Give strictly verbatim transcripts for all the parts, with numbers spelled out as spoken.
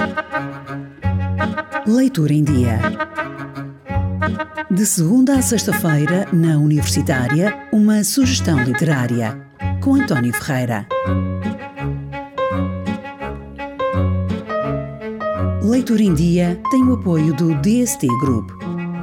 Leitura em Dia. De segunda a sexta-feira, na Universitária, uma sugestão literária, com António Ferreira. Leitura em Dia tem o apoio do D S T Group.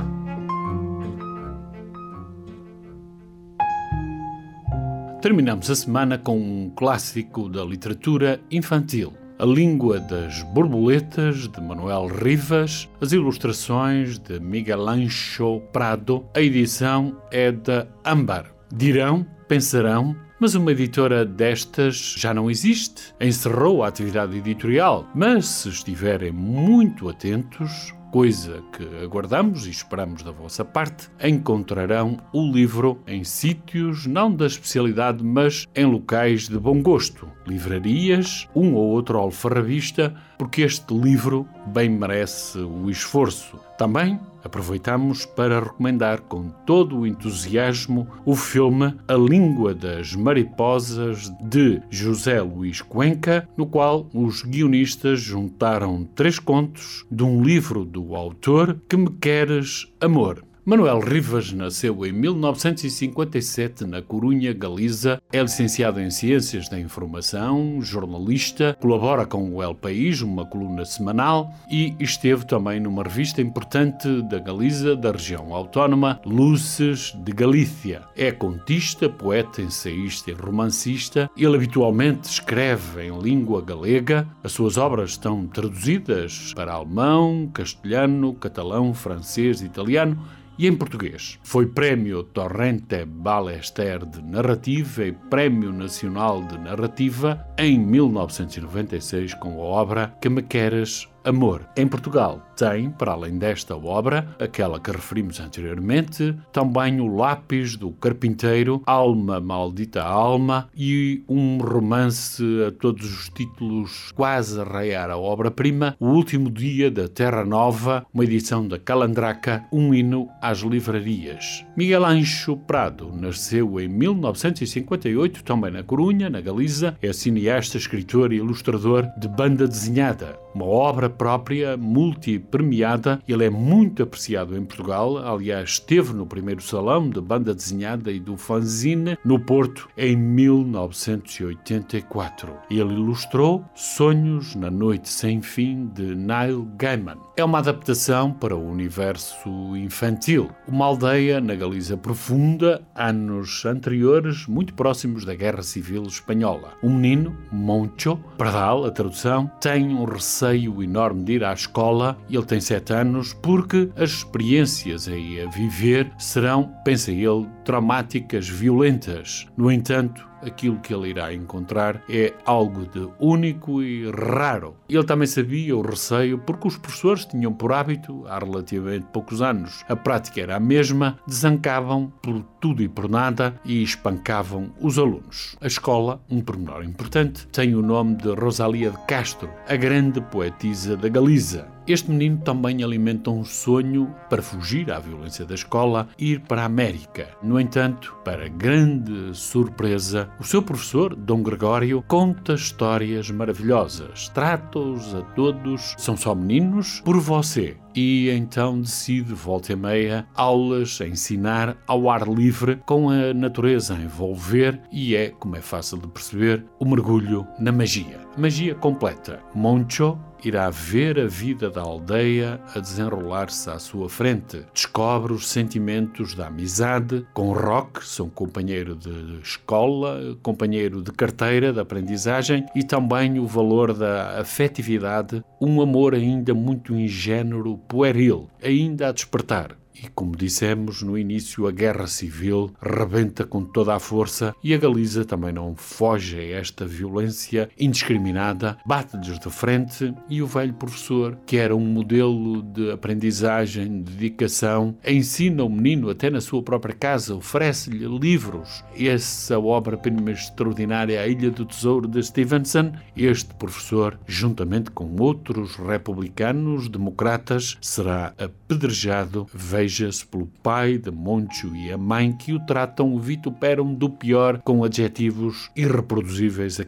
Terminamos a semana com um clássico da literatura infantil, A Língua das Borboletas, de Manuel Rivas, as ilustrações de Miguel Ancho Prado, a edição é da Âmbar. Dirão, pensarão, mas uma editora destas já não existe, encerrou a atividade editorial, mas se estiverem muito atentos, coisa que aguardamos e esperamos da vossa parte, encontrarão o livro em sítios não da especialidade, mas em locais de bom gosto, livrarias, um ou outro alfarrabista, porque este livro bem merece o esforço. Também aproveitamos para recomendar com todo o entusiasmo o filme A Língua das Mariposas, de José Luís Cuenca, no qual os guionistas juntaram três contos de um livro do autor, Que Me Queres, Amor. Manuel Rivas nasceu em mil novecentos e cinquenta e sete na Corunha, Galiza. É licenciado em Ciências da Informação, jornalista, colabora com o El País, uma coluna semanal, e esteve também numa revista importante da Galiza, da região autónoma, Luces de Galícia. É contista, poeta, ensaísta e romancista. Ele habitualmente escreve em língua galega. As suas obras estão traduzidas para alemão, castelhano, catalão, francês, italiano e em português. Foi Prémio Torrente Ballester de Narrativa e Prémio Nacional de Narrativa em mil novecentos e noventa e seis com a obra Que Me Queres, Amor. Em Portugal tem, para além desta obra, aquela que referimos anteriormente, também o Lápis do Carpinteiro, Alma, Maldita Alma, e um romance a todos os títulos, quase a raiar a obra-prima, O Último Dia da Terra Nova, uma edição da Calandraca, um hino às livrarias. Miguel Ancho Prado nasceu em mil novecentos e cinquenta e oito, também na Corunha, na Galiza. É cineasta, escritor e ilustrador de banda desenhada, uma obra própria, multi-premiada. Ele é muito apreciado em Portugal. Aliás, esteve no primeiro salão de banda desenhada e do fanzine no Porto em mil novecentos e oitenta e quatro. Ele ilustrou Sonhos na Noite Sem Fim, de Neil Gaiman. É uma adaptação para o universo infantil. Uma aldeia na Galiza profunda, anos anteriores, muito próximos da Guerra Civil Espanhola. Um menino, Moncho, Pardal, a tradução, tem um receio enorme de ir à escola, e ele tem sete anos, porque as experiências aí a viver serão, pensa ele, traumáticas, violentas. No entanto, aquilo que ele irá encontrar é algo de único e raro. Ele também sabia o receio, porque os professores tinham por hábito, há relativamente poucos anos, a prática era a mesma, desancavam por tudo e por nada e espancavam os alunos. A escola, um pormenor importante, tem o nome de Rosalia de Castro, a grande poetisa da Galiza. Este menino também alimenta um sonho para fugir à violência da escola e ir para a América. No entanto, para grande surpresa, o seu professor, Dom Gregório, conta histórias maravilhosas. Trata-os a todos, são só meninos, por você. E então decide, volta e meia, aulas a ensinar ao ar livre, com a natureza a envolver, e é, como é fácil de perceber, o mergulho na magia. Magia completa. Moncho irá ver a vida da aldeia a desenrolar-se à sua frente. Descobre os sentimentos da amizade com Roque, seu companheiro de escola, companheiro de carteira, de aprendizagem, e também o valor da afetividade, um amor ainda muito ingênuo, pueril, ainda a despertar. E, como dissemos no início, a Guerra Civil rebenta com toda a força e a Galiza também não foge a esta violência indiscriminada, bate-lhes de frente, e o velho professor, que era um modelo de aprendizagem, de dedicação, ensina o menino até na sua própria casa, oferece-lhe livros. Essa obra-prima extraordinária, A Ilha do Tesouro, de Stevenson. Este professor, juntamente com outros republicanos, democratas, será apedrejado, veja-se, pelo pai de Moncho e a mãe, que o tratam, o vituperam do pior, com adjetivos irreproduzíveis aqui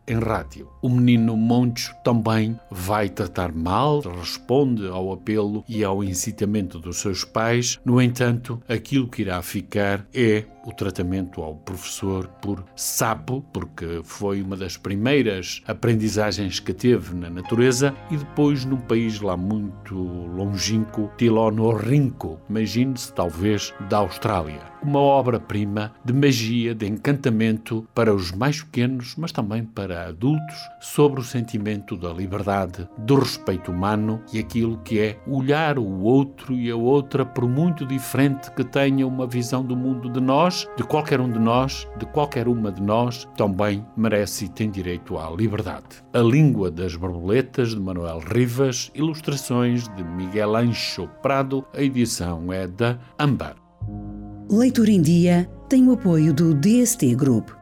em rádio. O menino Moncho também vai tratar mal, responde ao apelo e ao incitamento dos seus pais. No entanto, aquilo que irá ficar é o tratamento ao professor por sapo, porque foi uma das primeiras aprendizagens que teve na natureza, e depois num país lá muito longínquo, Tilonorrinco, imagine-se talvez da Austrália. Uma obra-prima de magia, de encantamento para os mais pequenos, mas também para adultos, sobre o sentimento da liberdade, do respeito humano e aquilo que é olhar o outro e a outra, por muito diferente que tenha uma visão do mundo de nós, de qualquer um de nós, de qualquer uma de nós, também merece e tem direito à liberdade. A Língua das Borboletas, de Manuel Rivas, ilustrações de Miguel Ancho Prado, a edição é da Âmbar. Leitura em Dia tem o apoio do D S T Group.